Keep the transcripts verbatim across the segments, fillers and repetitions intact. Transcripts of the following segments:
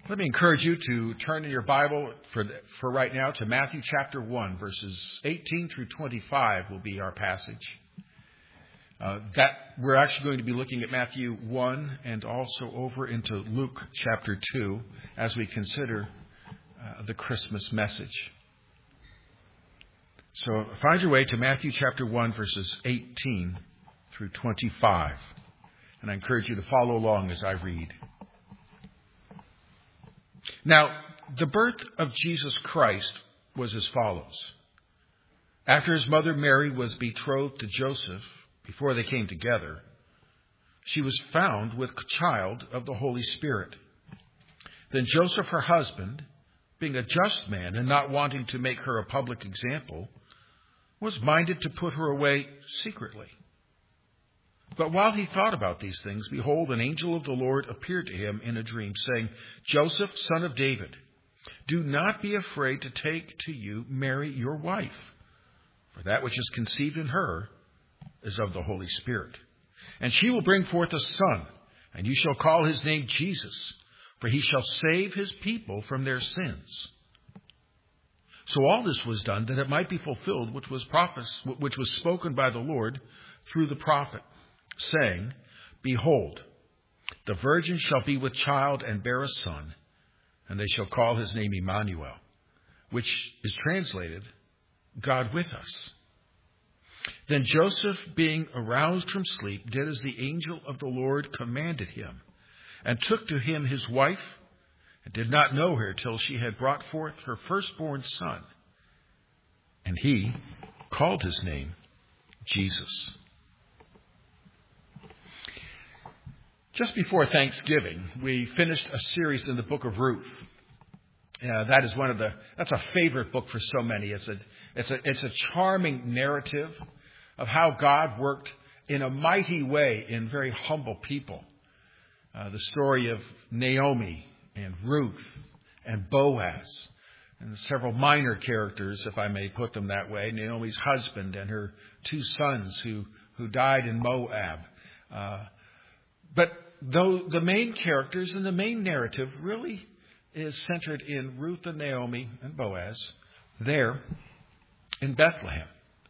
Let me encourage you to turn in your Bible for for right now to Matthew chapter one, verses eighteen through twenty-five will be our passage. Uh, that we're actually going to be looking at Matthew one and also over into Luke chapter two as we consider uh, the Christmas message. So find your way to Matthew chapter one, verses eighteen through twenty-five. And I encourage you to follow along as I read. Now, the birth of Jesus Christ was as follows. After his mother Mary was betrothed to Joseph, before they came together, she was found with child of the Holy Spirit. Then Joseph, her husband, being a just man and not wanting to make her a public example, was minded to put her away secretly. But while he thought about these things, behold, an angel of the Lord appeared to him in a dream, saying, Joseph, son of David, do not be afraid to take to you Mary, your wife, for that which is conceived in her is of the Holy Spirit. And she will bring forth a son, and you shall call his name Jesus, for he shall save his people from their sins. So all this was done that it might be fulfilled, which was prophes- which was spoken by the Lord through the prophet, saying, Behold, the virgin shall be with child and bear a son, and they shall call his name Emmanuel, which is translated, God with us. Then Joseph, being aroused from sleep, did as the angel of the Lord commanded him, and took to him his wife, and did not know her till she had brought forth her firstborn son. And he called his name Jesus. Just before Thanksgiving, we finished a series in the book of Ruth. Uh, that is one of the, that's a favorite book for so many. It's a, it's a, it's a charming narrative of how God worked in a mighty way in very humble people. Uh, the story of Naomi and Ruth and Boaz and several minor characters, if I may put them that way. Naomi's husband and her two sons who, who died in Moab. Uh, But though the main characters and the main narrative really is centered in Ruth and Naomi and Boaz there in Bethlehem.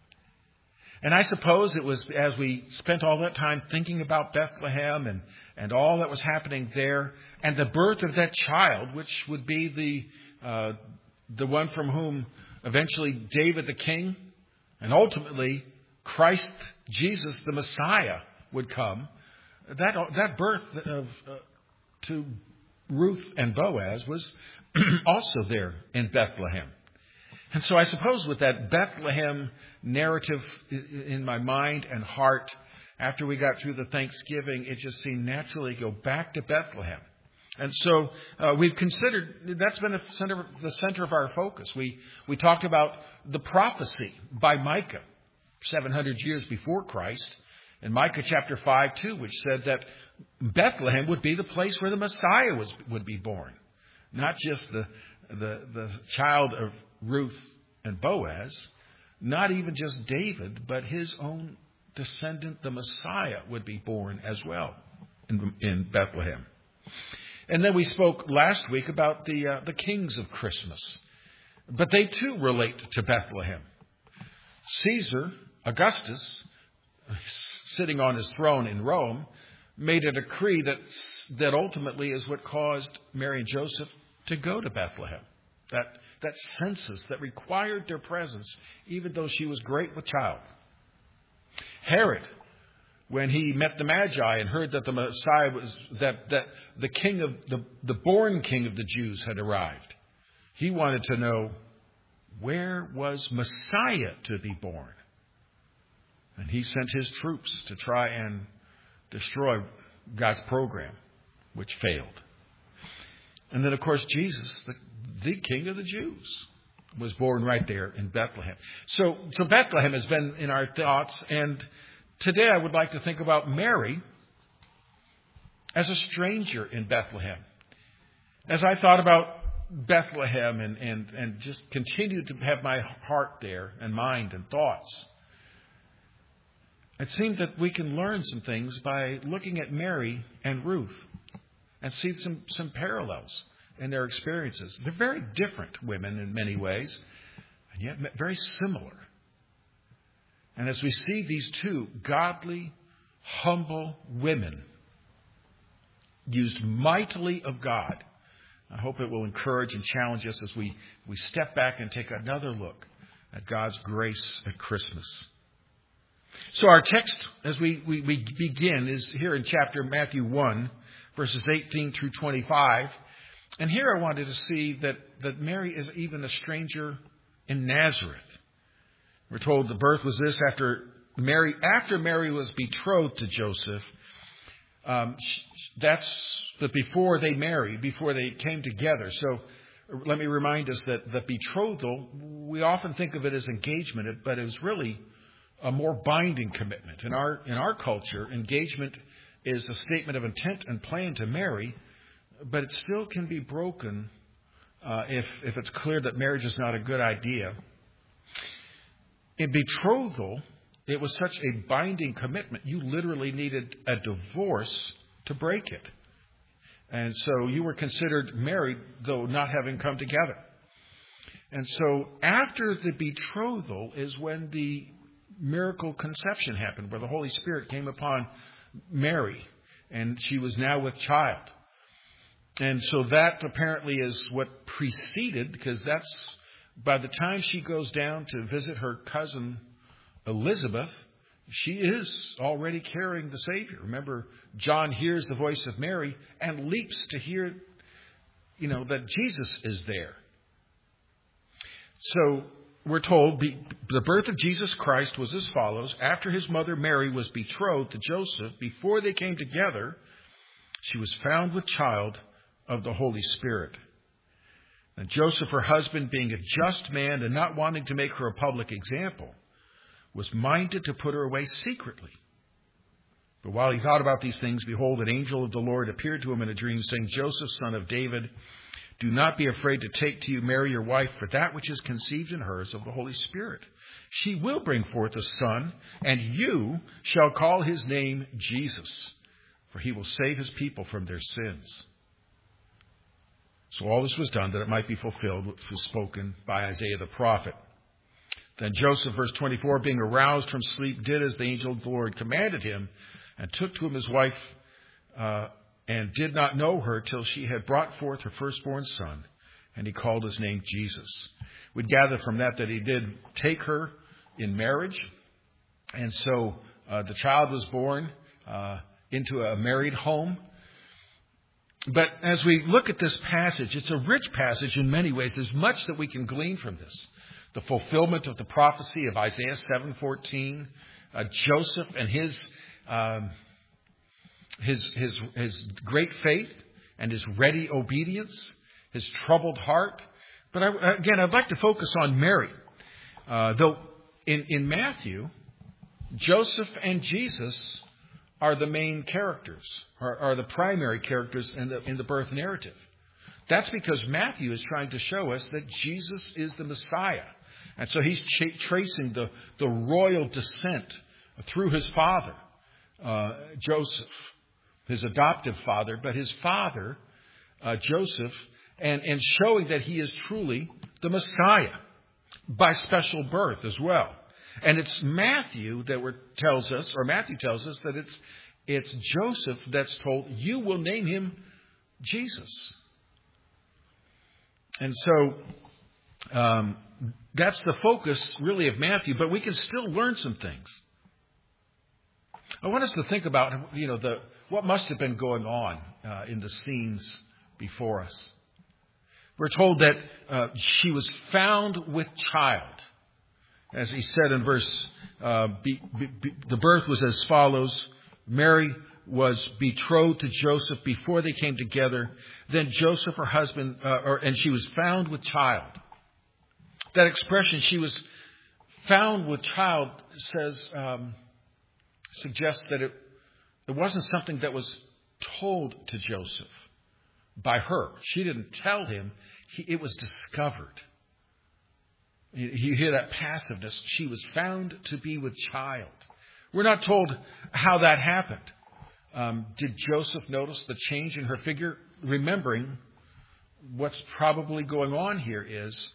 And I suppose it was as we spent all that time thinking about Bethlehem and, and all that was happening there and the birth of that child, which would be the uh, the one from whom eventually David the king and ultimately Christ Jesus the Messiah would come. That that birth of uh, to Ruth and Boaz was also there in Bethlehem. And so I suppose with that Bethlehem narrative in my mind and heart, after we got through the Thanksgiving, it just seemed naturally to go back to Bethlehem. And so uh, we've considered, that's been the center, the center of our focus. We, we talked about the prophecy by Micah, seven hundred years before Christ, in Micah chapter five, too, which said that Bethlehem would be the place where the Messiah was would be born. Not just the, the, the child of Ruth and Boaz, not even just David, but his own descendant, the Messiah, would be born as well in, in Bethlehem. And then we spoke last week about the, uh, the kings of Christmas. But they, too, relate to Bethlehem. Caesar, Augustus, sitting on his throne in Rome, made a decree that that ultimately is what caused Mary and Joseph to go to Bethlehem. That that census that required their presence, even though she was great with child. Herod, when he met the Magi and heard that the Messiah was that that the king of the, the born king of the Jews had arrived, he wanted to know where was Messiah to be born. And he sent his troops to try and destroy God's program, which failed. And then, of course, Jesus, the, the King of the Jews, was born right there in Bethlehem. So, so Bethlehem has been in our thoughts. And today I would like to think about Mary as a stranger in Bethlehem. As I thought about Bethlehem and, and, and just continued to have my heart there and mind and thoughts, it seemed that we can learn some things by looking at Mary and Ruth and see some, some parallels in their experiences. They're very different women in many ways, and yet very similar. And as we see these two godly, humble women used mightily of God, I hope it will encourage and challenge us as we, we step back and take another look at God's grace at Christmas. So our text, as we, we, we begin, is here in chapter Matthew one, verses eighteen through twenty-five. And here I wanted to see that, that Mary is even a stranger in Nazareth. We're told the birth was this after Mary, after Mary was betrothed to Joseph. Um, that's that before they married, before they came together. So let me remind us that the betrothal, we often think of it as engagement, but it was really a more binding commitment. In our in our culture, engagement is a statement of intent and plan to marry, but it still can be broken uh, if if it's clear that marriage is not a good idea. In betrothal, it was such a binding commitment, you literally needed a divorce to break it. And so you were considered married, though not having come together. And so after the betrothal is when the miracle conception happened, where the Holy Spirit came upon Mary, and she was now with child. And so that apparently is what preceded, because that's by the time she goes down to visit her cousin Elizabeth, she is already carrying the Savior. Remember, John hears the voice of Mary and leaps to hear, you know, that Jesus is there. So we're told the birth of Jesus Christ was as follows. After his mother Mary was betrothed to Joseph, before they came together, she was found with child of the Holy Spirit. And Joseph, her husband, being a just man and not wanting to make her a public example, was minded to put her away secretly. But while he thought about these things, behold, an angel of the Lord appeared to him in a dream, saying, Joseph, son of David, do not be afraid to take to you Mary, your wife, for that which is conceived in her is of the Holy Spirit. She will bring forth a son, and you shall call his name Jesus, for he will save his people from their sins. So all this was done that it might be fulfilled, which was spoken by Isaiah the prophet. Then Joseph, verse twenty-four, being aroused from sleep, did as the angel of the Lord commanded him, and took to him his wife, uh, and did not know her till she had brought forth her firstborn son, and he called his name Jesus. We'd gather from that that he did take her in marriage, and so uh, the child was born uh, into a married home. But as we look at this passage, it's a rich passage in many ways. There's much that we can glean from this. The fulfillment of the prophecy of Isaiah seven fourteen, uh, Joseph and his, um, his his his great faith and his ready obedience, his troubled heart. But I, again, I'd like to focus on Mary. Uh, though in, in Matthew, Joseph and Jesus are the main characters, are, are the primary characters in the in the birth narrative. That's because Matthew is trying to show us that Jesus is the Messiah. And so he's ch- tracing the, the royal descent through his father, uh, Joseph, his adoptive father, but his father, uh, Joseph, and, and showing that he is truly the Messiah by special birth as well. And it's Matthew that we're, tells us, or Matthew tells us that it's it's Joseph that's told, you will name him Jesus. And so um, that's the focus really of Matthew, but we can still learn some things. I want us to think about, you know, the what must have been going on uh, in the scenes before us. We're told that uh, she was found with child. As he said in verse, uh, be, be, be, the birth was as follows. Mary was betrothed to Joseph before they came together. Then Joseph, her husband, uh, or, and she was found with child. That expression, she was found with child, says, um, suggests that it, it wasn't something that was told to Joseph by her. She didn't tell him. He, it was discovered. You hear that passiveness. She was found to be with child. We're not told how that happened. Um, did Joseph notice the change in her figure? Remembering what's probably going on here is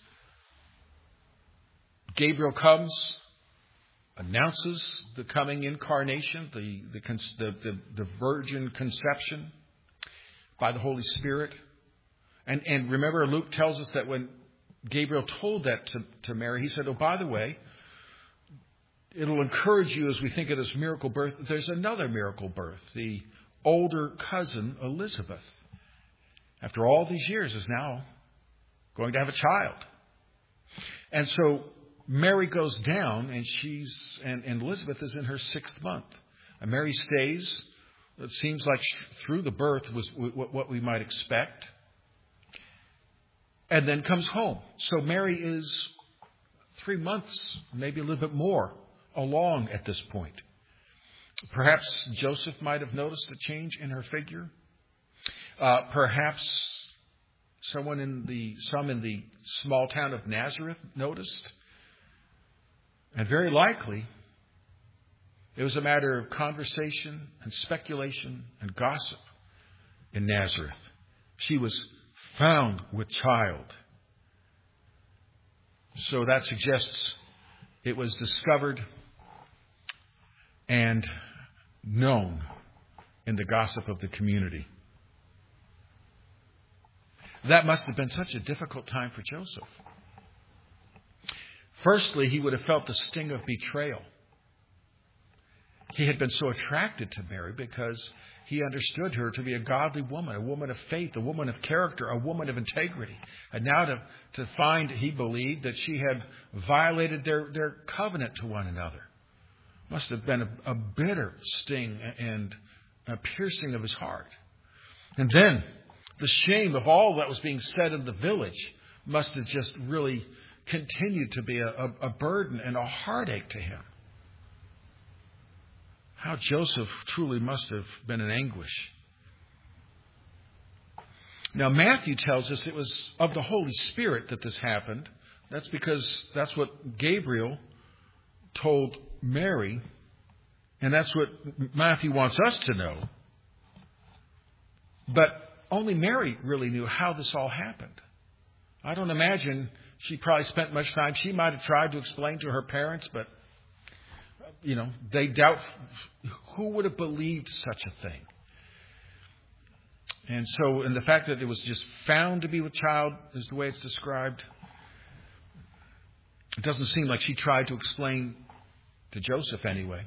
Gabriel comes, announces the coming incarnation, the, the, the, the, the virgin conception by the Holy Spirit. And, and remember, Luke tells us that when Gabriel told that to, to Mary, he said, oh, by the way, it'll encourage you as we think of this miracle birth. There's another miracle birth. The older cousin, Elizabeth, after all these years, is now going to have a child. And so Mary goes down, and she's and, and Elizabeth is in her sixth month. And Mary stays. It seems like through the birth was what we might expect. And then comes home. So Mary is three months, maybe a little bit more, along at this point. Perhaps Joseph might have noticed a change in her figure. Uh, perhaps someone in the some in the small town of Nazareth noticed. And very likely, it was a matter of conversation and speculation and gossip in Nazareth. She was found with child. So that suggests it was discovered and known in the gossip of the community. That must have been such a difficult time for Joseph. Firstly, he would have felt the sting of betrayal. He had been so attracted to Mary because he understood her to be a godly woman, a woman of faith, a woman of character, a woman of integrity. And now to, to find, he believed, that she had violated their, their covenant to one another. Must have been a, a bitter sting and a piercing of his heart. And then the shame of all that was being said in the village must have just really continued to be a, a, a burden and a heartache to him. How Joseph truly must have been in anguish. Now, Matthew tells us it was of the Holy Spirit that this happened. That's because that's what Gabriel told Mary, and that's what Matthew wants us to know. But only Mary really knew how this all happened. I don't imagine she probably spent much time. She might have tried to explain to her parents, but, you know, they doubt who would have believed such a thing. And so, and the fact that it was just found to be with child is the way it's described. It doesn't seem like she tried to explain to Joseph anyway.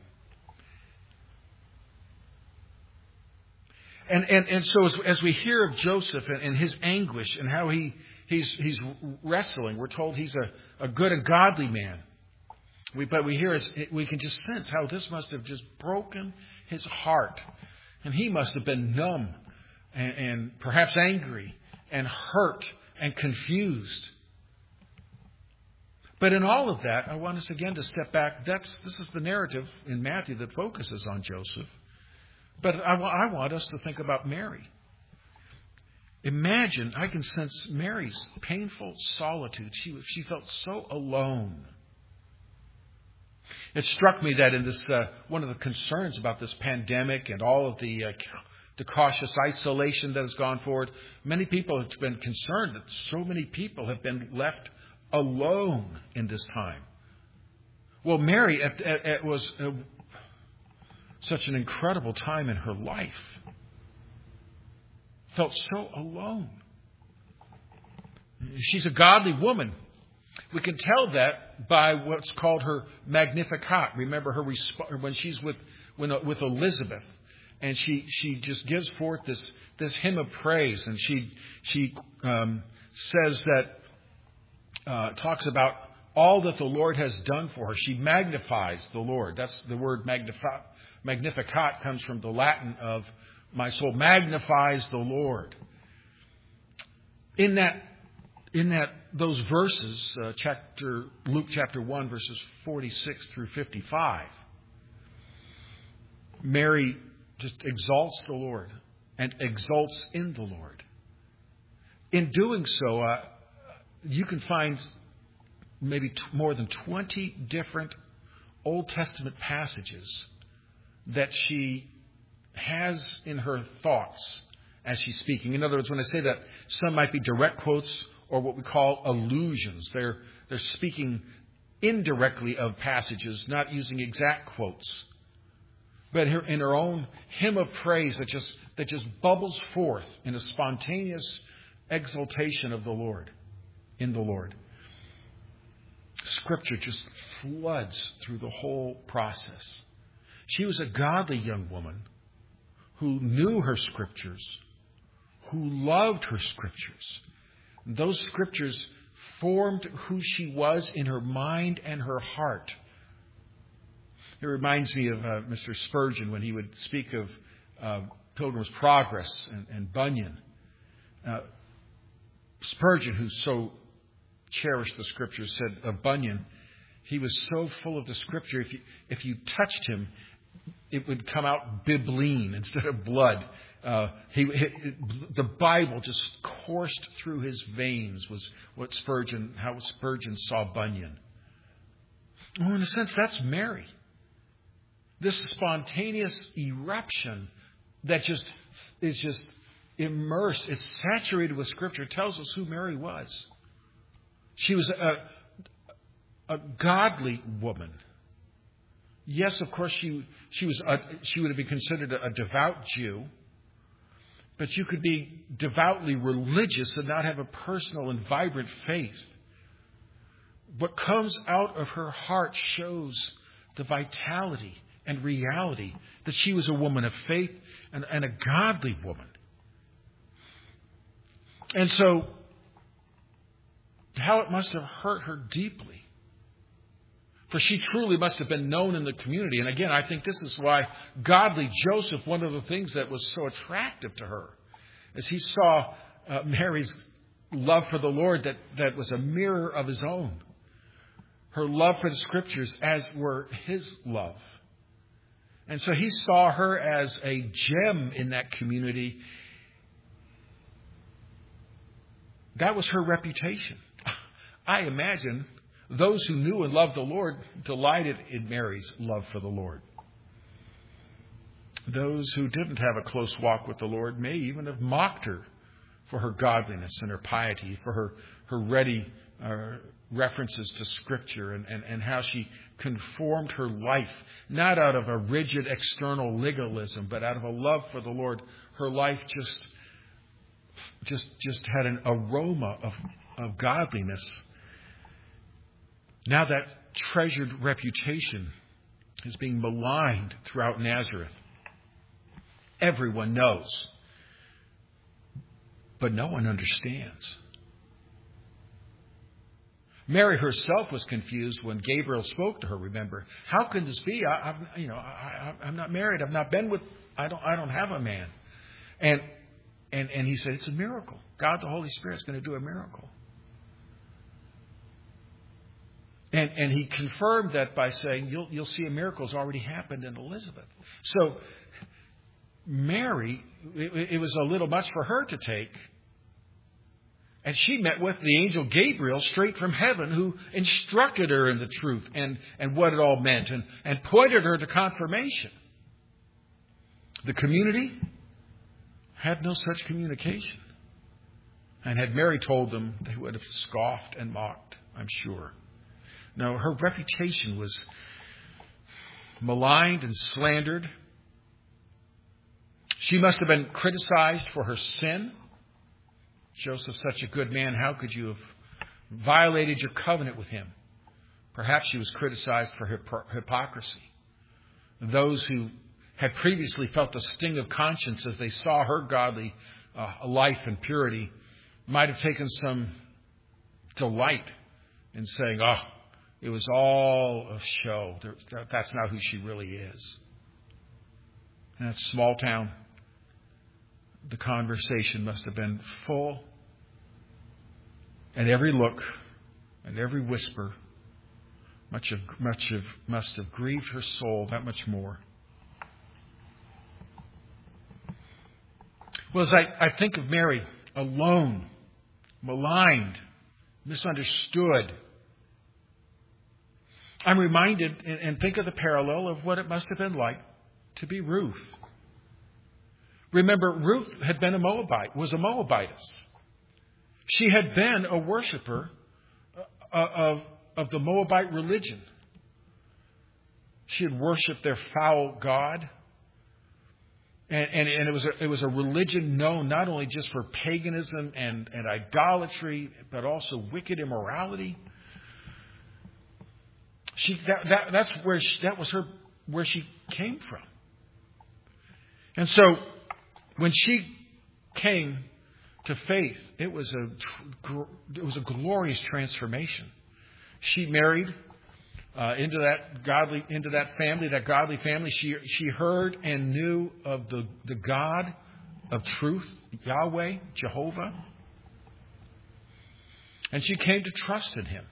And and, and so as, as we hear of Joseph and, and his anguish and how he he's he's wrestling, we're told he's a, a good and godly man. We, but we hear, we can just sense how this must have just broken his heart. And he must have been numb and, and perhaps angry and hurt and confused. But in all of that, I want us again to step back. That's This is the narrative in Matthew that focuses on Joseph. But I, I want us to think about Mary. Imagine, I can sense Mary's painful solitude. She, she felt so alone. It struck me that in this, uh, one of the concerns about this pandemic and all of the, uh, the cautious isolation that has gone forward, many people have been concerned that so many people have been left alone in this time. Well, Mary it, it, it was uh, such an incredible time in her life. Felt so alone. She's a godly woman. We can tell that by what's called her Magnificat. Remember her resp- when she's with when, with Elizabeth, and she, she just gives forth this this hymn of praise, and she she um, says that uh, talks about all that the Lord has done for her. She magnifies the Lord. That's the word Magnificat. Magnificat comes from the Latin of my soul magnifies the Lord. In that. In that those verses, uh, chapter Luke chapter one, verses forty-six through fifty-five, Mary just exalts the Lord and exalts in the Lord. In doing so, uh, you can find maybe t- more than twenty different Old Testament passages that she has in her thoughts as she's speaking. In other words, when I say that, some might be direct quotes or what we call allusions. They're, they're speaking indirectly of passages, not using exact quotes. But her, in her own hymn of praise that just, that just bubbles forth in a spontaneous exaltation of the Lord, in the Lord. Scripture just floods through the whole process. She was a godly young woman who knew her Scriptures, who loved her Scriptures. Those Scriptures formed who she was in her mind and her heart. It reminds me of uh, Mister Spurgeon when he would speak of uh, Pilgrim's Progress and, and Bunyan. Uh, Spurgeon, who so cherished the Scriptures, said of Bunyan, he was so full of the Scripture, if you, if you touched him, it would come out bibline instead of blood. Uh, he, he, the Bible just coursed through his veins, was what Spurgeon, how Spurgeon saw Bunyan. Well, in a sense, that's Mary. This spontaneous eruption that just is just immersed, it's saturated with Scripture, tells us who Mary was. She was a, a godly woman. Yes, of course, she she was a, she would have been considered a, a devout Jew. But you could be devoutly religious and not have a personal and vibrant faith. What comes out of her heart shows the vitality and reality that she was a woman of faith and, and a godly woman. And so, how it must have hurt her deeply. For she truly must have been known in the community. And again, I think this is why godly Joseph, one of the things that was so attractive to her, is he saw uh, Mary's love for the Lord that, that was a mirror of his own. Her love for the Scriptures as were his love. And so he saw her as a gem in that community. That was her reputation. I imagine those who knew and loved the Lord delighted in Mary's love for the Lord. Those who didn't have a close walk with the Lord may even have mocked her for her godliness and her piety, for her, her ready uh, references to Scripture and, and, and how she conformed her life, not out of a rigid external legalism, but out of a love for the Lord. Her life just, just, just had an aroma of, of godliness. Now that treasured reputation is being maligned throughout Nazareth. Everyone knows, but no one understands. Mary herself was confused when Gabriel spoke to her. Remember, how can this be? I, I'm, you know, I, I, I'm not married. I've not been with. I don't. I don't have a man. And and and he said, it's a miracle. God, the Holy Spirit, is going to do a miracle. And and he confirmed that by saying, you'll you'll see a miracle has already happened in Elizabeth. So Mary, it, it was a little much for her to take. And she met with the angel Gabriel straight from heaven, who instructed her in the truth and, and what it all meant, and, and pointed her to confirmation. The community had no such communication. And had Mary told them, they would have scoffed and mocked, I'm sure. No, her reputation was maligned and slandered. She must have been criticized for her sin. Joseph, such a good man, how could you have violated your covenant with him? Perhaps she was criticized for hypo- hypocrisy. Those who had previously felt the sting of conscience as they saw her godly uh, life and purity might have taken some delight in saying, oh, it was all a show. That's not who she really is. In that small town, the conversation must have been full. And every look and every whisper much of, much of, must have grieved her soul that much more. Well, as I, I think of Mary, alone, maligned, misunderstood, I'm reminded and, and think of the parallel of what it must have been like to be Ruth. Remember, Ruth had been a Moabite, was a Moabitess. She had been a worshiper of, of the Moabite religion. She had worshipped their foul god. And, and, and it was a, it was a religion known not only just for paganism and, and idolatry, but also wicked immorality. She that, that that's where she, that was her where she came from. And so when she came to faith, it was a it was a glorious transformation. She married uh, into that godly into that family, that godly family. She she heard and knew of the, the God of truth, Yahweh, Jehovah, and she came to trust in Him.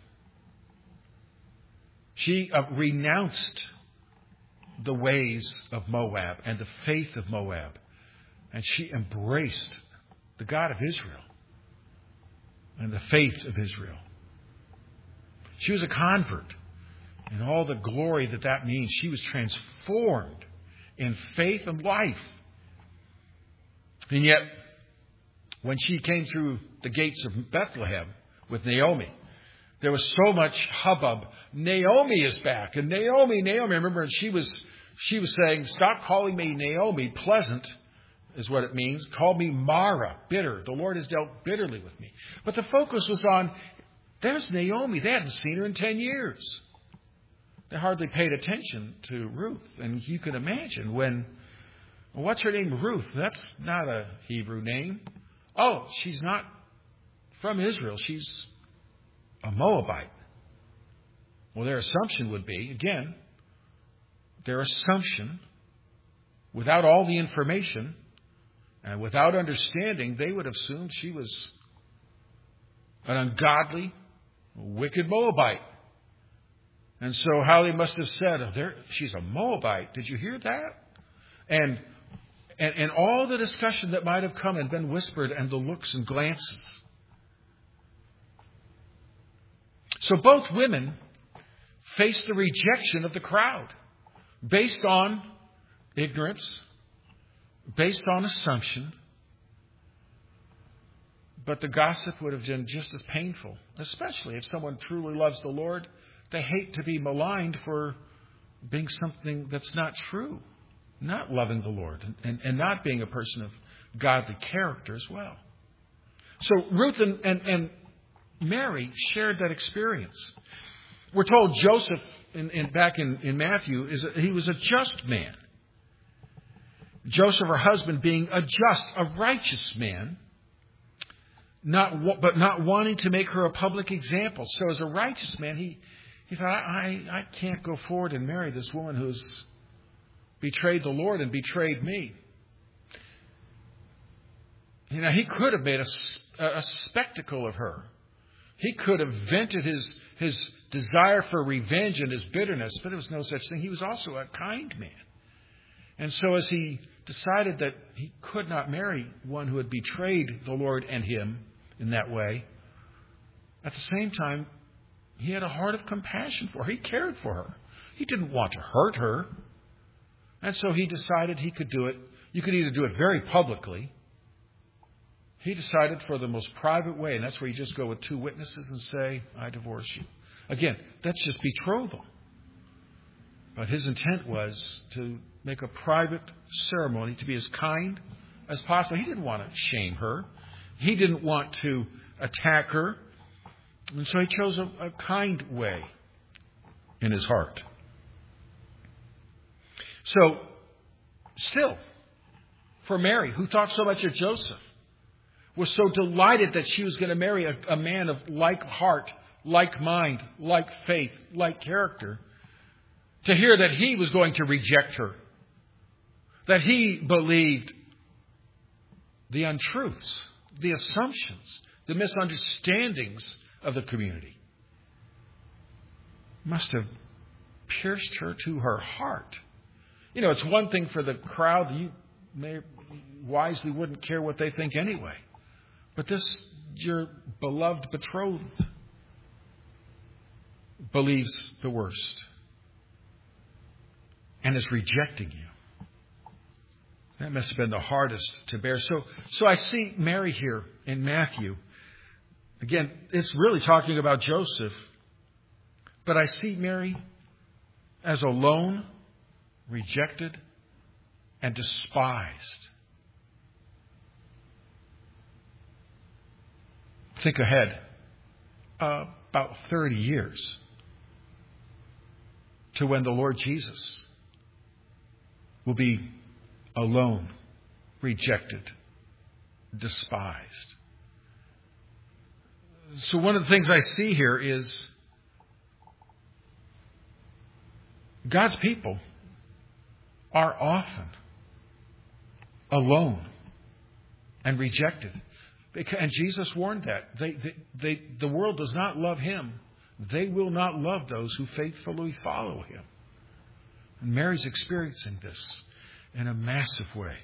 She uh, renounced the ways of Moab and the faith of Moab, and she embraced the God of Israel and the faith of Israel. She was a convert, and all the glory that that means. She was transformed in faith and life. And yet, when she came through the gates of Bethlehem with Naomi, there was so much hubbub. Naomi is back, and Naomi, Naomi. Remember, she was she was saying, "Stop calling me Naomi. Pleasant is what it means. Call me Mara, bitter. The Lord has dealt bitterly with me." But the focus was on, there's Naomi. They hadn't seen her in ten years. They hardly paid attention to Ruth. And you can imagine when, well, what's her name? Ruth. That's not a Hebrew name. Oh, she's not from Israel. She's a Moabite. Well, their assumption would be, again, their assumption, without all the information and without understanding, they would have assumed she was an ungodly, wicked Moabite. And so how they must have said, oh, there, she's a Moabite. Did you hear that? And, and and all the discussion that might have come and been whispered, and the looks and glances. So both women faced the rejection of the crowd based on ignorance, based on assumption. But the gossip would have been just as painful, especially if someone truly loves the Lord. They hate to be maligned for being something that's not true, not loving the Lord, and, and, and not being a person of godly character as well. So Ruth and, and, and Mary shared that experience. We're told Joseph, in, in, back in, in Matthew, is a, he was a just man. Joseph, her husband, being a just, a righteous man, not but not wanting to make her a public example. So as a righteous man, he, he thought, I, I, I can't go forward and marry this woman who's betrayed the Lord and betrayed me. You know, he could have made a, a spectacle of her. He could have vented his, his desire for revenge and his bitterness, but there was no such thing. He was also a kind man. And so as he decided that he could not marry one who had betrayed the Lord and him in that way, at the same time, he had a heart of compassion for her. He cared for her. He didn't want to hurt her. And so he decided he could do it. You could either do it very publicly. He decided for the most private way, and that's where you just go with two witnesses and say, I divorce you. Again, that's just betrothal. But his intent was to make a private ceremony, to be as kind as possible. He didn't want to shame her. He didn't want to attack her. And so he chose a, a kind way in his heart. So, still, for Mary, who thought so much of Joseph, was so delighted that she was going to marry a, a man of like heart, like mind, like faith, like character, to hear that he was going to reject her, that he believed the untruths, the assumptions, the misunderstandings of the community, must have pierced her to her heart. You know, it's one thing for the crowd, you may wisely wouldn't care what they think anyway. But this, your beloved betrothed, believes the worst and is rejecting you. That must have been the hardest to bear. So, so I see Mary here in Matthew. Again, it's really talking about Joseph. But I see Mary as alone, rejected, and despised. Think ahead. Uh, about thirty years to when the Lord Jesus will be alone, rejected, despised. So one of the things I see here is God's people are often alone and rejected. And Jesus warned that. They, they, they, the world does not love Him. They will not love those who faithfully follow Him. And Mary's experiencing this in a massive way.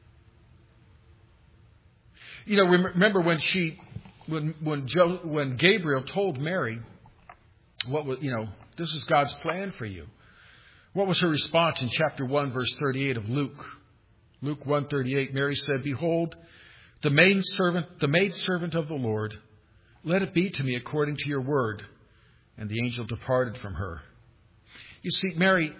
You know, remember when she, when when Jo, when Gabriel told Mary, what was, you know, this is God's plan for you. What was her response in chapter one, verse thirty-eight of Luke? Luke one thirty-eight. Mary said, "Behold, the maid servant, the maid servant of the Lord, let it be to me according to your word." And the angel departed from her. You see, Mary,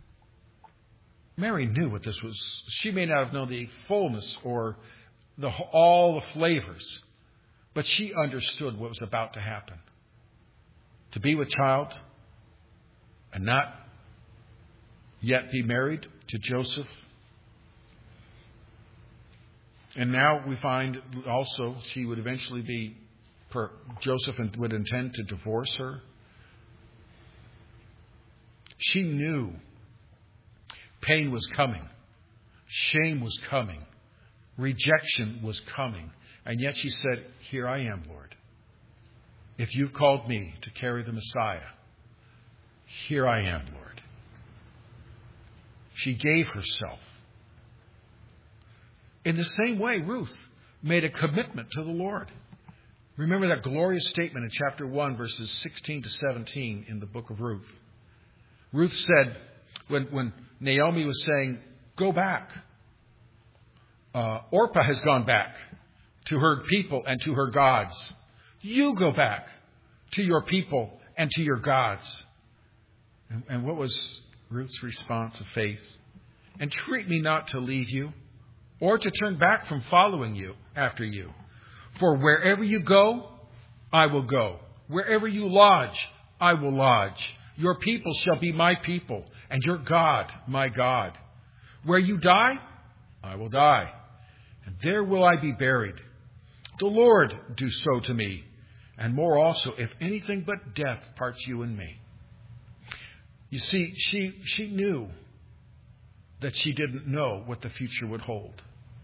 Mary knew what this was. She may not have known the fullness or the, all the flavors, but she understood what was about to happen. To be with child and not yet be married to Joseph. And now we find also she would eventually be, per, Joseph would intend to divorce her. She knew pain was coming. Shame was coming. Rejection was coming. And yet she said, "Here I am, Lord. If you've called me to carry the Messiah, here I am, Lord." She gave herself. In the same way, Ruth made a commitment to the Lord. Remember that glorious statement in chapter one, verses sixteen to seventeen in the book of Ruth. Ruth said, when, when Naomi was saying, "Go back," uh, Orpah has gone back to her people and to her gods. You go back to your people and to your gods. And, and what was Ruth's response of faith? "Entreat me not to leave you, or to turn back from following you after you. For wherever you go, I will go. Wherever you lodge, I will lodge. Your people shall be my people, and your God my God. Where you die, I will die, and there will I be buried. The Lord do so to me, and more also, if anything but death parts you and me." You see, she, she knew that she didn't know what the future would hold.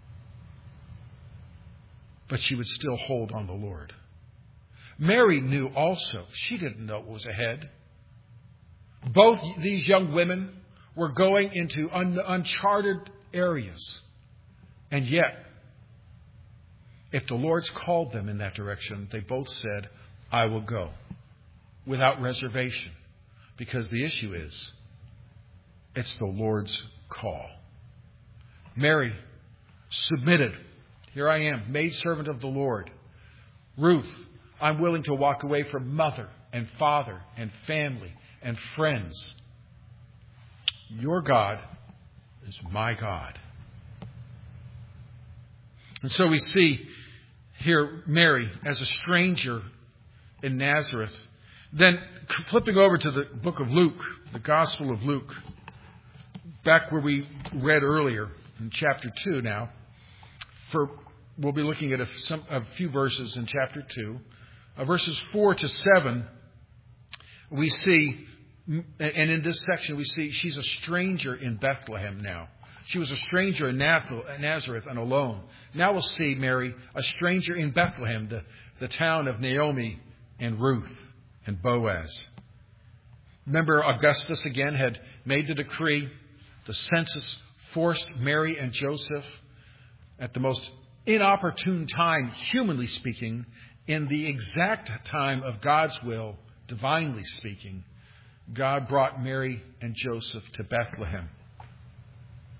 But she would still hold on the Lord. Mary knew also. She didn't know what was ahead. Both these young women were going into un- uncharted areas. And yet, if the Lord's called them in that direction, they both said, "I will go," without reservation. Because the issue is, it's the Lord's call. Mary submitted. "Here I am, maidservant of the Lord." Ruth, "I'm willing to walk away from mother and father and family and friends. Your God is my God." And so we see here Mary as a stranger in Nazareth. Then flipping over to the book of Luke, the Gospel of Luke, back where we read earlier in chapter two now. For we'll be looking at a, some, a few verses in chapter two. Uh, verses four to seven, we see, and in this section we see she's a stranger in Bethlehem now. She was a stranger in Nazareth and alone. Now we'll see Mary, a stranger in Bethlehem, the, the town of Naomi and Ruth and Boaz. Remember, Augustus again had made the decree. The census forced Mary and Joseph at the most inopportune time, humanly speaking, in the exact time of God's will, divinely speaking. God brought Mary and Joseph to Bethlehem.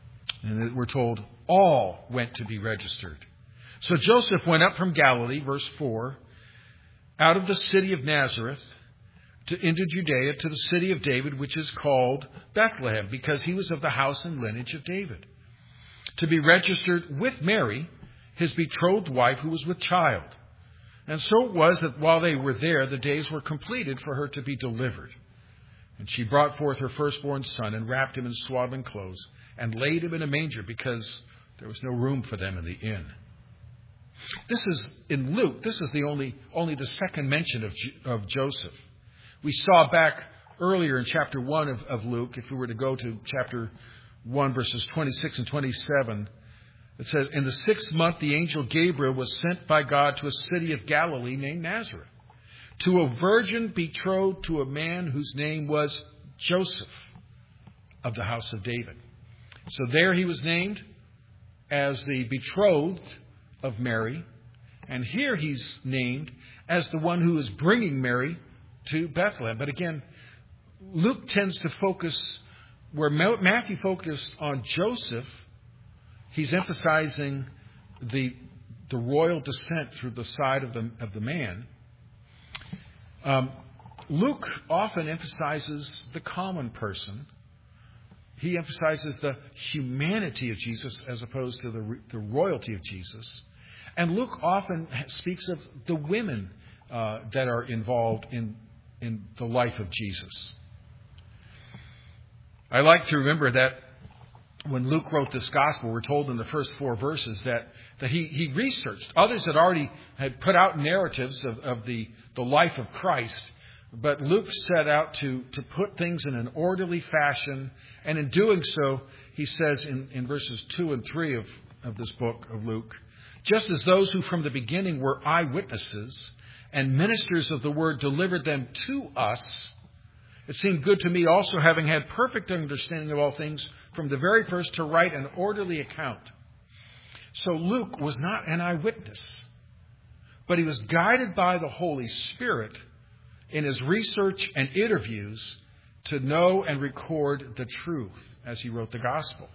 And we're told all went to be registered. So Joseph went up from Galilee, verse four, out of the city of Nazareth to, into Judea to the city of David, which is called Bethlehem, because he was of the house and lineage of David, to be registered with Mary, his betrothed wife, who was with child. And so it was that while they were there, the days were completed for her to be delivered. And she brought forth her firstborn son and wrapped him in swaddling clothes and laid him in a manger because there was no room for them in the inn. This is, in Luke, this is the only, only the second mention of, of Joseph. We saw back earlier in chapter one of, of Luke, if we were to go to chapter one, verses twenty-six and twenty-seven, it says, in the sixth month, the angel Gabriel was sent by God to a city of Galilee named Nazareth, to a virgin betrothed to a man whose name was Joseph of the house of David. So there he was named as the betrothed of Mary. And here he's named as the one who is bringing Mary to Bethlehem. But again, Luke tends to focus, where Matthew focused on Joseph, he's emphasizing the the royal descent through the side of the of the man. Um, Luke often emphasizes the common person. He emphasizes the humanity of Jesus as opposed to the the royalty of Jesus. And Luke often speaks of the women uh, that are involved in in the life of Jesus. I like to remember that when Luke wrote this gospel, we're told in the first four verses that, that he, he researched. Others had already had put out narratives of, of the, the life of Christ, but Luke set out to, to put things in an orderly fashion. And in doing so, he says in, in verses two and three of, of this book of Luke, just as those who from the beginning were eyewitnesses and ministers of the word delivered them to us, it seemed good to me also, having had perfect understanding of all things from the very first, to write an orderly account. So Luke was not an eyewitness, but he was guided by the Holy Spirit in his research and interviews to know and record the truth as he wrote the gospel.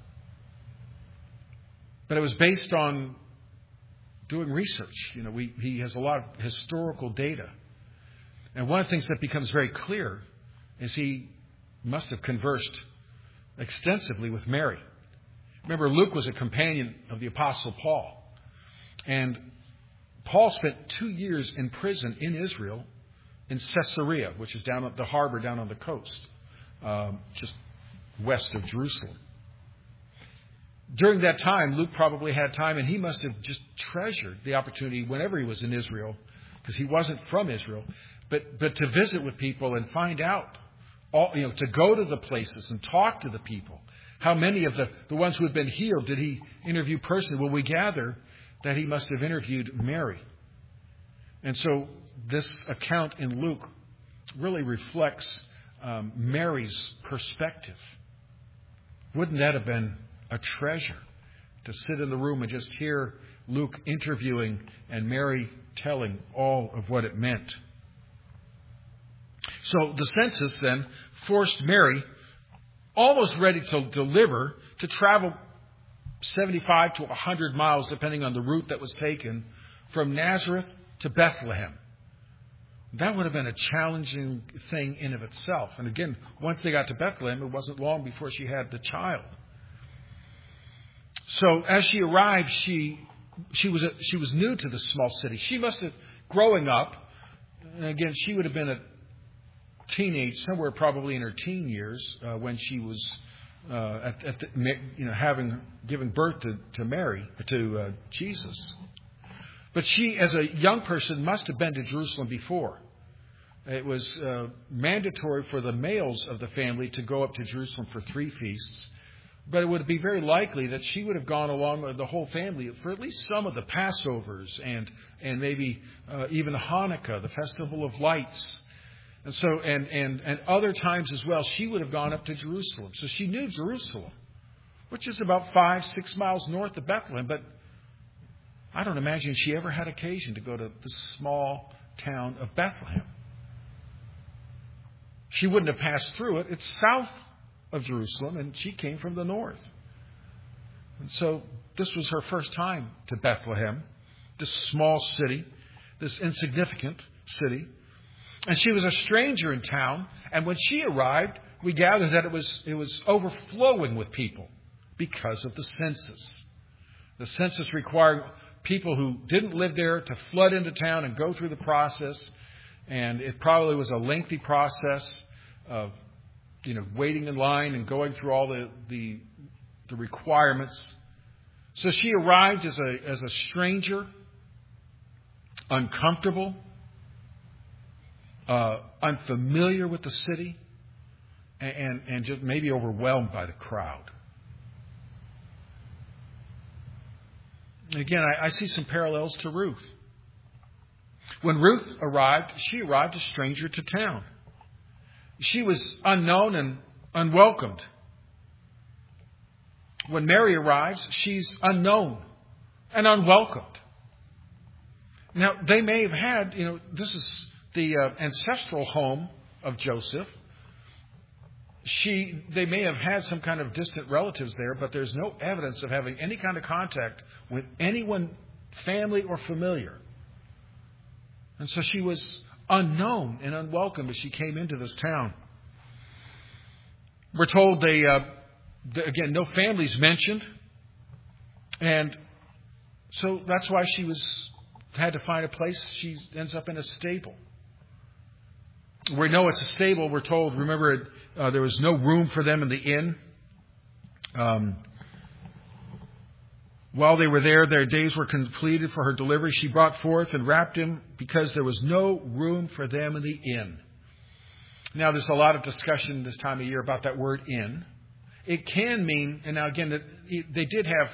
But it was based on doing research. You know, we, he has a lot of historical data. And one of the things that becomes very clear is he must have conversed extensively with Mary. Remember, Luke was a companion of the Apostle Paul. And Paul spent two years in prison in Israel, in Caesarea, which is down at the harbor down on the coast, um, just west of Jerusalem. During that time, Luke probably had time, and he must have just treasured the opportunity whenever he was in Israel, because he wasn't from Israel, but, but to visit with people and find out. All, you know, to go to the places and talk to the people. How many of the, the ones who had been healed did he interview personally? Well, we gather that he must have interviewed Mary. And so this account in Luke really reflects um, Mary's perspective. Wouldn't that have been a treasure to sit in the room and just hear Luke interviewing and Mary telling all of what it meant? So the census then forced Mary, almost ready to deliver, to travel seventy-five to one hundred miles, depending on the route that was taken, from Nazareth to Bethlehem. That would have been a challenging thing in of itself. And again, once they got to Bethlehem, it wasn't long before she had the child. So as she arrived, she she was a, she was new to the small city. She must have, growing up, and again, she would have been a teenage, somewhere probably in her teen years, uh, when she was uh, at, at the, you know, having given birth to, to Mary, to uh, Jesus. But she, as a young person, must have been to Jerusalem before. It was uh, mandatory for the males of the family to go up to Jerusalem for three feasts. But it would be very likely that she would have gone along with the whole family for at least some of the Passovers and and maybe uh, even Hanukkah, the Festival of Lights. And so, and, and, and other times as well, she would have gone up to Jerusalem. So she knew Jerusalem, which is about five, six miles north of Bethlehem. But I don't imagine she ever had occasion to go to the small town of Bethlehem. She wouldn't have passed through it. It's south of Jerusalem, and she came from the north. And so this was her first time to Bethlehem, this small city, this insignificant city. And she was a stranger in town. And when she arrived, we gathered that it was it was overflowing with people because of the census. The census required people who didn't live there to flood into town and go through the process. And it probably was a lengthy process of, you know, waiting in line and going through all the the, the requirements. So she arrived as a as a stranger, uncomfortable, uh, unfamiliar with the city, and, and, and just maybe overwhelmed by the crowd. Again, I, I see some parallels to Ruth. When Ruth arrived, she arrived a stranger to town. She was unknown and unwelcomed. When Mary arrives, she's unknown and unwelcomed. Now, they may have had, you know, this is the uh, ancestral home of Joseph. She, they may have had some kind of distant relatives there, but there's no evidence of having any kind of contact with anyone, family or familiar. And so she was unknown and unwelcome as she came into this town. We're told they, uh, the, again, no families mentioned. And so that's why she was had to find a place. She ends up in a stable. We know it's a stable. We're told, remember, uh, there was no room for them in the inn. Um, while they were there, their days were completed for her delivery. She brought forth and wrapped him because there was no room for them in the inn. Now, there's a lot of discussion this time of year about that word inn. It can mean, and now again, they did have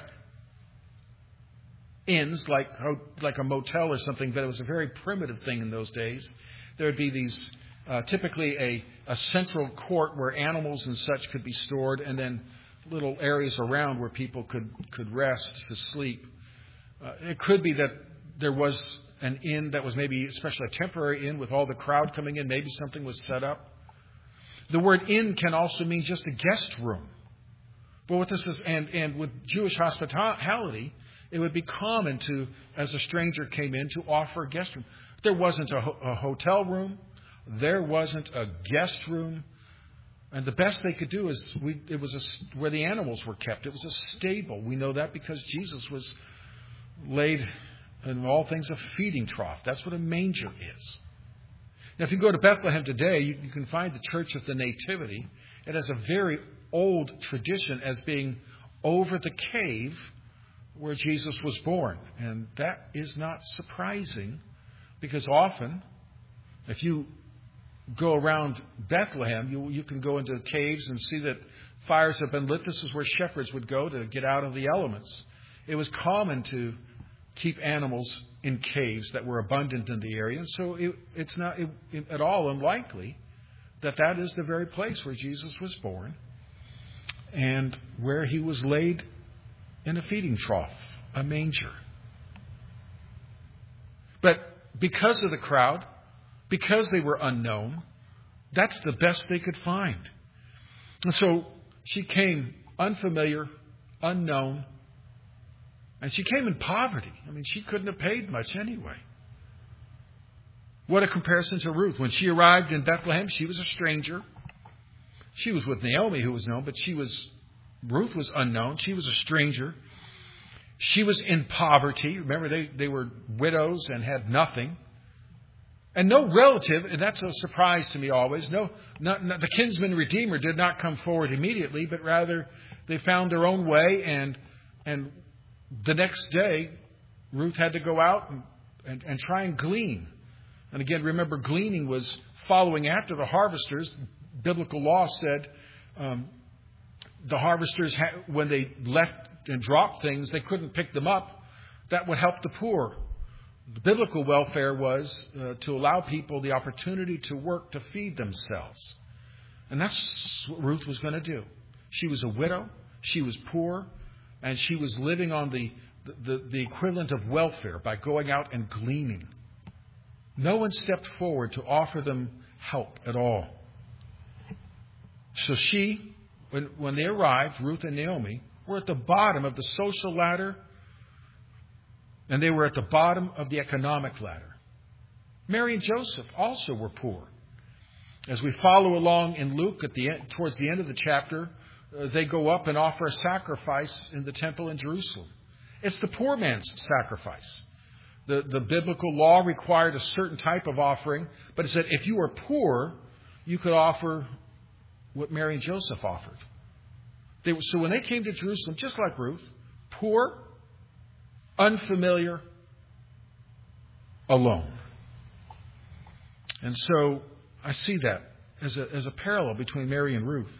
inns like like a motel or something, but it was a very primitive thing in those days. There would be these, uh, typically a, a central court where animals and such could be stored, and then little areas around where people could, could rest to sleep. Uh, it could be that there was an inn that was maybe especially a temporary inn with all the crowd coming in. Maybe something was set up. The word inn can also mean just a guest room. But what this is, and, and with Jewish hospitality, it would be common to, as a stranger came in, to offer a guest room. There wasn't a, ho- a hotel room. There wasn't a guest room. And the best they could do is, we, it was a, where the animals were kept. It was a stable. We know that because Jesus was laid in all things a feeding trough. That's what a manger is. Now, if you go to Bethlehem today, you, you can find the Church of the Nativity. It has a very old tradition as being over the cave where Jesus was born. And that is not surprising, because often, if you go around Bethlehem, you, you can go into caves and see that fires have been lit. This is where shepherds would go to get out of the elements. It was common to keep animals in caves that were abundant in the area. And so it, it's not it, it, at all unlikely that that is the very place where Jesus was born and where he was laid in a feeding trough, a manger. But because of the crowd, because they were unknown, that's the best they could find. And so she came unfamiliar, unknown, and she came in poverty. I mean, she couldn't have paid much anyway. What a comparison to Ruth. When she arrived in Bethlehem, she was a stranger. She was with Naomi, who was known, but she was, Ruth was unknown. She was a stranger. She was in poverty. Remember, they, they were widows and had nothing. And no relative, and that's a surprise to me always, no, not, not, the kinsman redeemer did not come forward immediately, but rather they found their own way, and and the next day, Ruth had to go out and, and, and try and glean. And again, remember, gleaning was following after the harvesters. Biblical law said um, the harvesters, ha- when they left and dropped things, they couldn't pick them up. That would help the poor. The biblical welfare was uh, to allow people the opportunity to work to feed themselves. And that's what Ruth was going to do. She was a widow. She was poor. And she was living on the, the, the equivalent of welfare by going out and gleaning. No one stepped forward to offer them help at all. So she, when, when they arrived, Ruth and Naomi, were at the bottom of the social ladder, and they were at the bottom of the economic ladder. Mary and Joseph also were poor. As we follow along in Luke, at the end, towards the end of the chapter, uh, they go up and offer a sacrifice in the temple in Jerusalem. It's the poor man's sacrifice. The, the biblical law required a certain type of offering, but it said if you were poor, you could offer what Mary and Joseph offered. They, so when they came to Jerusalem, just like Ruth, poor, unfamiliar, alone. And so I see that as a, as a parallel between Mary and Ruth.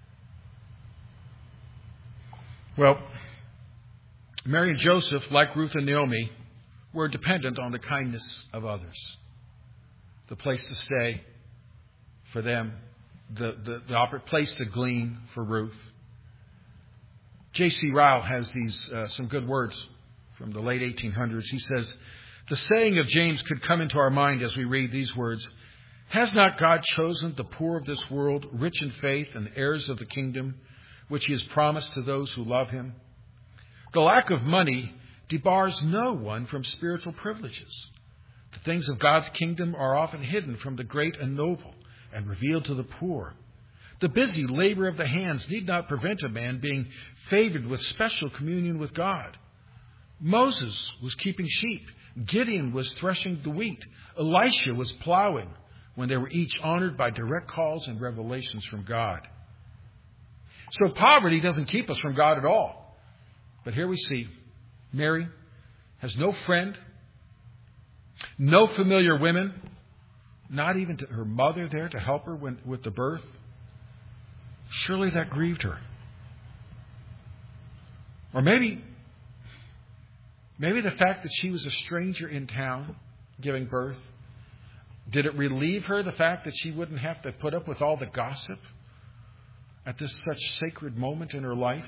Well, Mary and Joseph, like Ruth and Naomi, were dependent on the kindness of others. The place to stay for them, the, the, the place to glean for Ruth. J C Ryle has these uh, some good words from the late eighteen hundreds. He says, the saying of James could come into our mind as we read these words. Has not God chosen the poor of this world, rich in faith and heirs of the kingdom, which he has promised to those who love him? The lack of money debars no one from spiritual privileges. The things of God's kingdom are often hidden from the great and noble and revealed to the poor. The busy labor of the hands need not prevent a man being favored with special communion with God. Moses was keeping sheep. Gideon was threshing the wheat. Elisha was plowing, when they were each honored by direct calls and revelations from God. So poverty doesn't keep us from God at all. But here we see Mary has no friend, no familiar women, not even to her mother there to help her when, with the birth. Surely that grieved her. Or maybe, maybe the fact that she was a stranger in town giving birth, did it relieve her, the fact that she wouldn't have to put up with all the gossip at this such sacred moment in her life?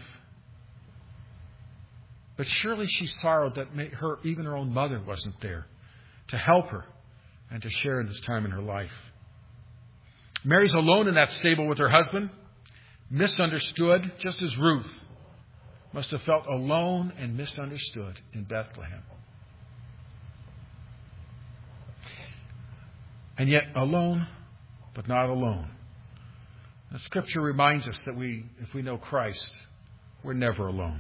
But surely she sorrowed that her, even her own mother wasn't there to help her and to share in this time in her life. Mary's alone in that stable with her husband, misunderstood, just as Ruth must have felt alone and misunderstood in Bethlehem. And yet alone, but not alone. The Scripture reminds us that we, if we know Christ, we're never alone.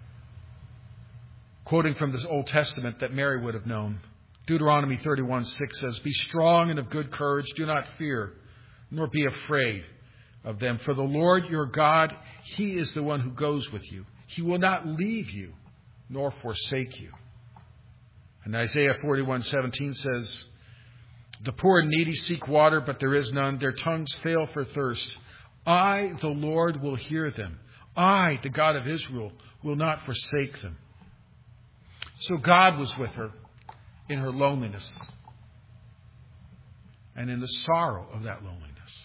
Quoting from this Old Testament that Mary would have known, Deuteronomy thirty-one six says, be strong and of good courage, do not fear, nor be afraid of them. For the Lord your God, he is the one who goes with you. He will not leave you, nor forsake you. And Isaiah forty-one seventeen says, the poor and needy seek water, but there is none. Their tongues fail for thirst. I, the Lord, will hear them. I, the God of Israel, will not forsake them. So God was with her in her loneliness and in the sorrow of that loneliness.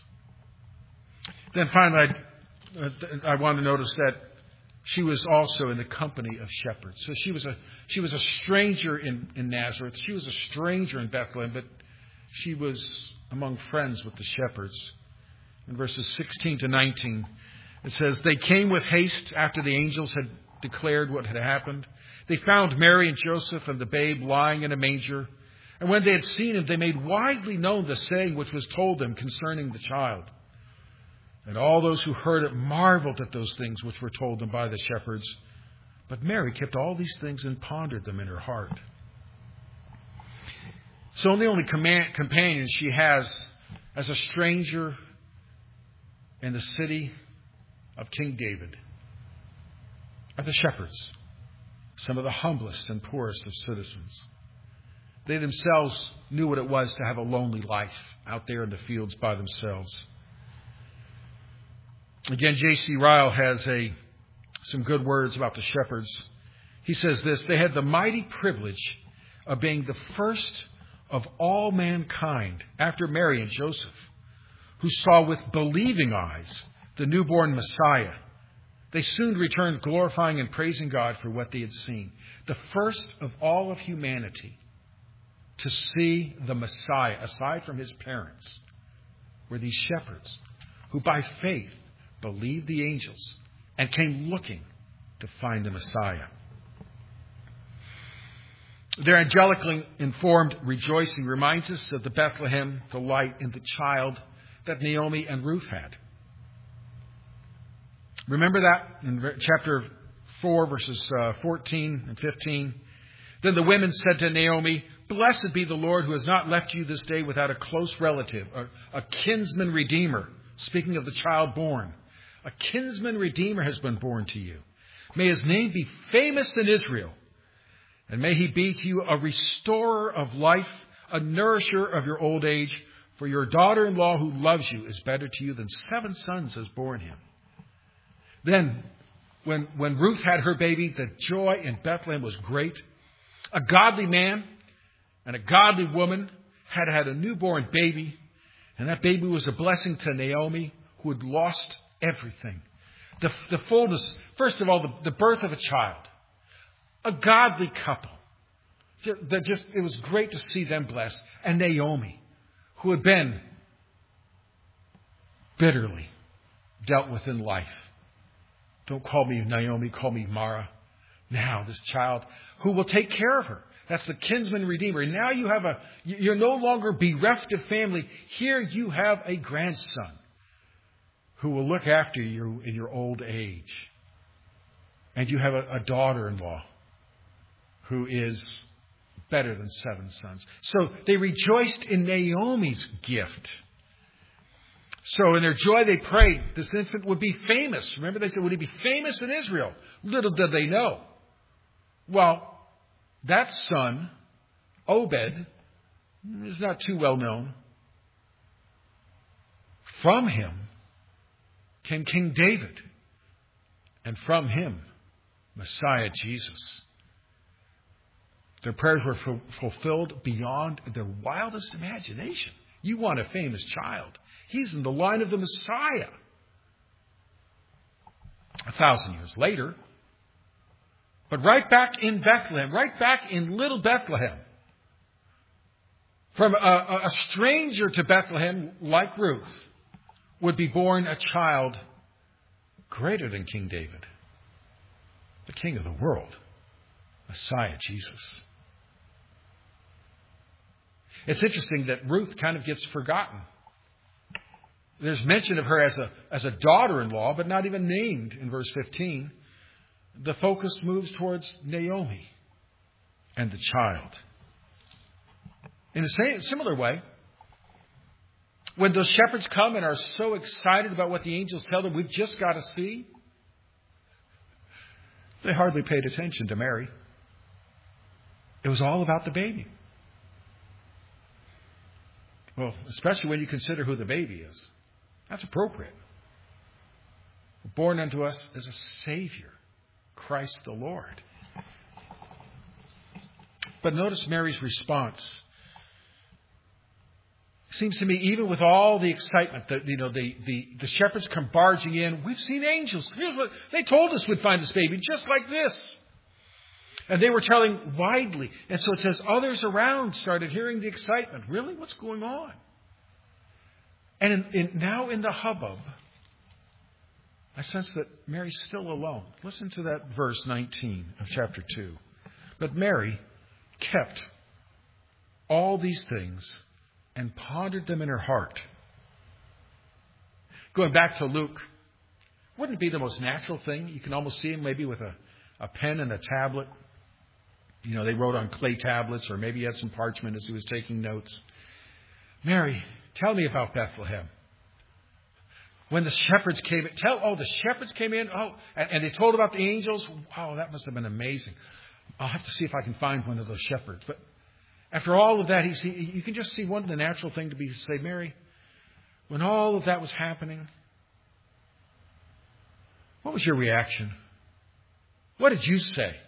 Then finally, I, I want to notice that she was also in the company of shepherds. So she was a she was a stranger in, in Nazareth. She was a stranger in Bethlehem, but she was among friends with the shepherds. In verses sixteen to nineteen, it says, they came with haste after the angels had declared what had happened. They found Mary and Joseph and the babe lying in a manger. And when they had seen him, they made widely known the saying which was told them concerning the child. And all those who heard it marveled at those things which were told them by the shepherds. But Mary kept all these things and pondered them in her heart. So the only command, companion she has as a stranger in the city of King David are the shepherds, some of the humblest and poorest of citizens. They themselves knew what it was to have a lonely life out there in the fields by themselves. Again, J C Ryle has a some good words about the shepherds. He says this, they had the mighty privilege of being the first of all mankind after Mary and Joseph, who saw with believing eyes the newborn Messiah. They soon returned glorifying and praising God for what they had seen. The first of all of humanity to see the Messiah, aside from his parents, were these shepherds who by faith believed the angels and came looking to find the Messiah. Their angelically informed rejoicing reminds us of the Bethlehem, the light, and the child that Naomi and Ruth had. Remember that in chapter four, verses uh, fourteen and fifteen? Then the women said to Naomi, "Blessed be the Lord who has not left you this day without a close relative, a, a kinsman redeemer." Speaking of the child born, a kinsman redeemer has been born to you. May his name be famous in Israel. And may he be to you a restorer of life, a nourisher of your old age. For your daughter-in-law who loves you is better to you than seven sons has borne him. Then, when, when Ruth had her baby, the joy in Bethlehem was great. A godly man and a godly woman had had a newborn baby. And that baby was a blessing to Naomi, who had lost everything. The, the fullness, first of all, the, the birth of a child. A godly couple. That just, it was great to see them blessed. And Naomi, who had been bitterly dealt with in life. Don't call me Naomi, call me Mara. Now, this child who will take care of her. That's the kinsman redeemer. And now you have a, you're no longer bereft of family. Here you have a grandson who will look after you in your old age. And you have a, a daughter-in-law who is better than seven sons. So they rejoiced in Naomi's gift. So in their joy they prayed this infant would be famous. Remember they said, would he be famous in Israel? Little did they know. Well, that son, Obed, is not too well known. From him came King David. And from him, Messiah Jesus. Their prayers were fu- fulfilled beyond their wildest imagination. You want a famous child. He's in the line of the Messiah. A thousand years later, but right back in Bethlehem, right back in little Bethlehem, from a, a stranger to Bethlehem, like Ruth, would be born a child greater than King David, the King of the world, Messiah Jesus. It's interesting that Ruth kind of gets forgotten. There's mention of her as a, as a daughter-in-law, but not even named in verse fifteen. The focus moves towards Naomi and the child. In a same, similar way, when those shepherds come and are so excited about what the angels tell them, we've just got to see, they hardly paid attention to Mary. It was all about the baby. Well, especially when you consider who the baby is. That's appropriate. Born unto us as a Savior, Christ the Lord. But notice Mary's response. It seems to me, even with all the excitement, that you know, the, the, the shepherds come barging in. We've seen angels. Here's what they told us we'd find this baby, just like this. And they were telling widely. And so it says others around started hearing the excitement. Really? What's going on? And in, in, now in the hubbub, I sense that Mary's still alone. Listen to that verse nineteen of chapter two. But Mary kept all these things and pondered them in her heart. Going back to Luke, wouldn't it be the most natural thing? You can almost see him maybe with a, a pen and a tablet. You know, they wrote on clay tablets, or maybe he had some parchment as he was taking notes. Mary, tell me about Bethlehem. When the shepherds came in, tell, oh, the shepherds came in, oh, and, and they told about the angels. Wow, that must have been amazing. I'll have to see if I can find one of those shepherds. But after all of that, he's, he, you can just see one, the natural thing to be to say, Mary, when all of that was happening, what was your reaction? What did you say?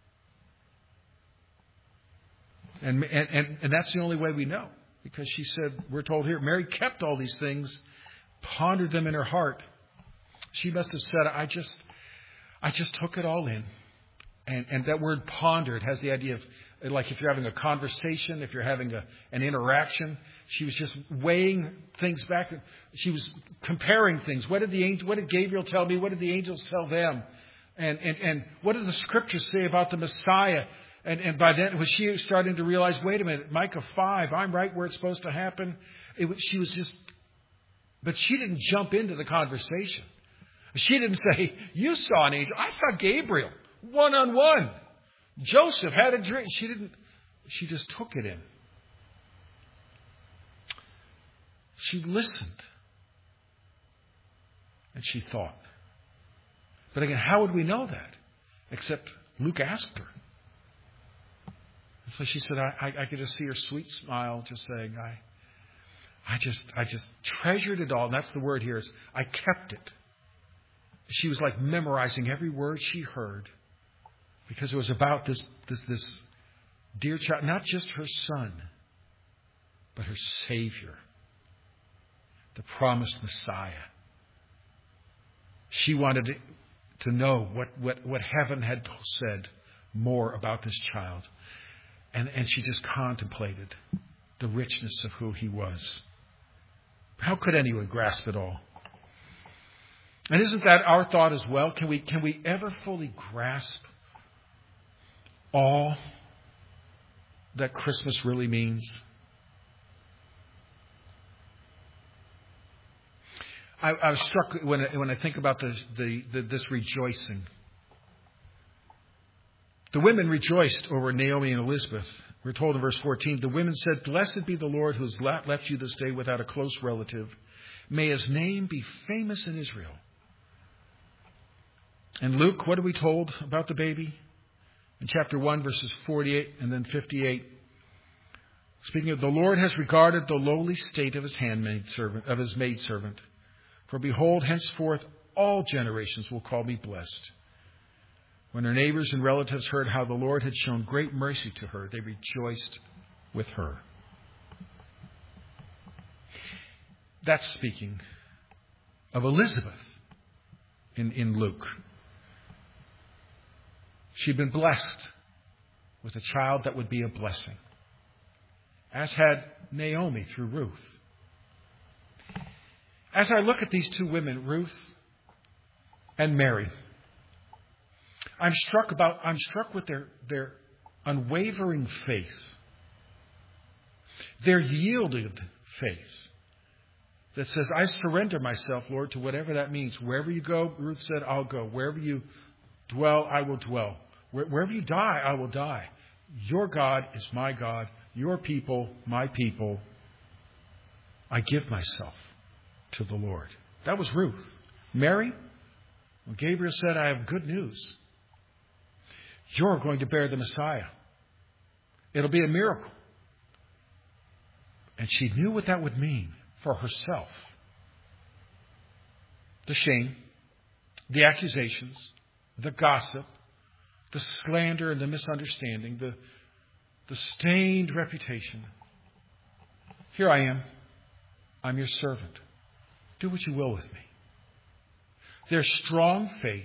And, and, and, and that's the only way we know. Because she said, we're told here, Mary kept all these things, pondered them in her heart. She must have said, I just, I just took it all in. And, and that word pondered has the idea of, like if you're having a conversation, if you're having a, an interaction, she was just weighing things back. She was comparing things. What did the angel, what did Gabriel tell me? What did the angels tell them? And, and, and what do the scriptures say about the Messiah? And, and by then, was she starting to realize, wait a minute, Micah five, I'm right where it's supposed to happen? It was, she was just, but she didn't jump into the conversation. She didn't say, you saw an angel. I saw Gabriel, one-on-one. Joseph had a dream. She didn't, she just took it in. She listened. And she thought. But again, how would we know that? Except Luke asked her. And so she said, I, I, I could just see her sweet smile just saying, I, I just, I just treasured it all. And that's the word here is, I kept it. She was like memorizing every word she heard because it was about this, this, this dear child, not just her son, but her Savior, the promised Messiah. She wanted to, to know what, what, what heaven had said more about this child. And, and she just contemplated the richness of who he was. How could anyone grasp it all? And isn't that our thought as well? Can we, can we ever fully grasp all that Christmas really means? I, I was struck when I, when I think about this, the, the, this rejoicing. The women rejoiced over Naomi and Elizabeth. We're told in verse fourteen, the women said, "Blessed be the Lord who has left you this day without a close relative. May his name be famous in Israel." And Luke, what are we told about the baby? In chapter one, verses forty-eight and then fifty-eight. Speaking of, the Lord has regarded the lowly state of his handmaid servant, of his maidservant. For behold, henceforth all generations will call me blessed. When her neighbors and relatives heard how the Lord had shown great mercy to her, they rejoiced with her. That's speaking of Elizabeth in, in Luke. She'd been blessed with a child that would be a blessing, as had Naomi through Ruth. As I look at these two women, Ruth and Mary, I'm struck about I'm struck with their, their unwavering faith, their yielded faith that says, I surrender myself, Lord, to whatever that means. Wherever you go, Ruth said, I'll go. Wherever you dwell, I will dwell. Wherever you die, I will die. Your God is my God. Your people, my people. I give myself to the Lord. That was Ruth. Mary, when Gabriel said, I have good news. You're going to bear the Messiah. It'll be a miracle. And she knew what that would mean for herself. The shame, the accusations, the gossip, the slander and the misunderstanding, the, the stained reputation. Here I am. I'm your servant. Do what you will with me. Their strong faith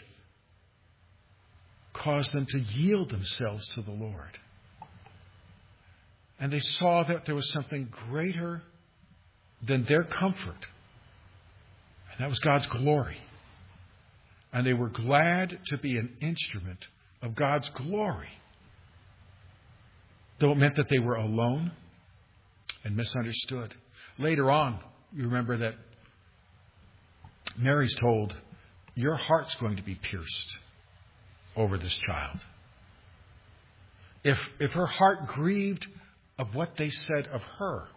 caused them to yield themselves to the Lord. And they saw that there was something greater than their comfort. And that was God's glory. And they were glad to be an instrument of God's glory. Though it meant that they were alone and misunderstood. Later on, you remember that Mary's told, your heart's going to be pierced over this child. If, if her heart grieved of what they said of her,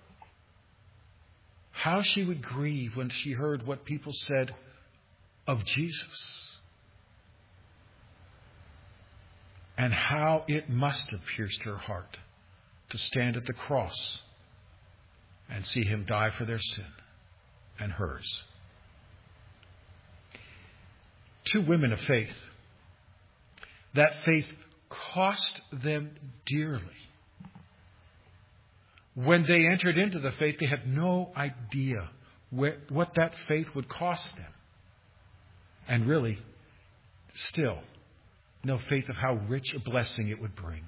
how she would grieve when she heard what people said of Jesus. And how it must have pierced her heart to stand at the cross and see him die for their sin and hers. Two women of faith. That faith cost them dearly. When they entered into the faith, they had no idea where, what that faith would cost them. And really, still, no faith of how rich a blessing it would bring.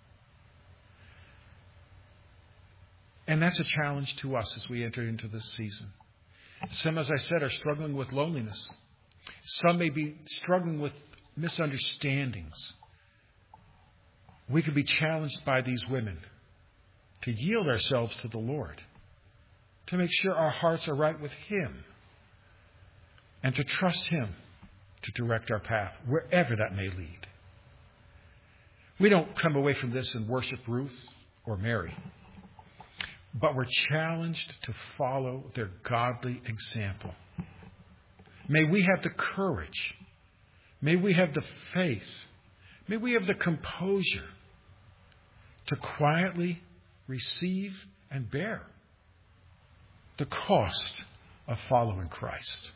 And that's a challenge to us as we enter into this season. Some, as I said, are struggling with loneliness. Some may be struggling with misunderstandings, we could be challenged by these women to yield ourselves to the Lord, to make sure our hearts are right with Him, and to trust Him to direct our path, wherever that may lead. We don't come away from this and worship Ruth or Mary, but we're challenged to follow their godly example. May we have the courage, may we have the faith, may we have the composure to quietly receive and bear the cost of following Christ.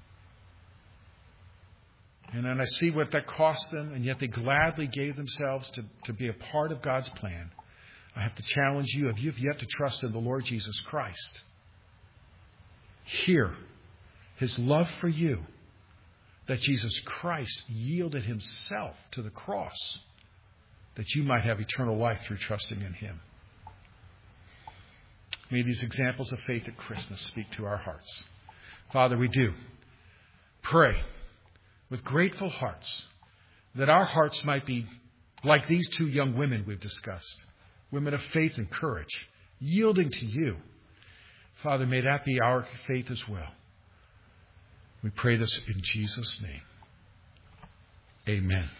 And then I see what that cost them, and yet they gladly gave themselves to, to be a part of God's plan. I have to challenge you, if you've yet to trust in the Lord Jesus Christ, hear His love for you, that Jesus Christ yielded Himself to the cross, that you might have eternal life through trusting in Him. May these examples of faith at Christmas speak to our hearts. Father, we do pray with grateful hearts that our hearts might be like these two young women we've discussed, women of faith and courage, yielding to you. Father, may that be our faith as well. We pray this in Jesus' name. Amen.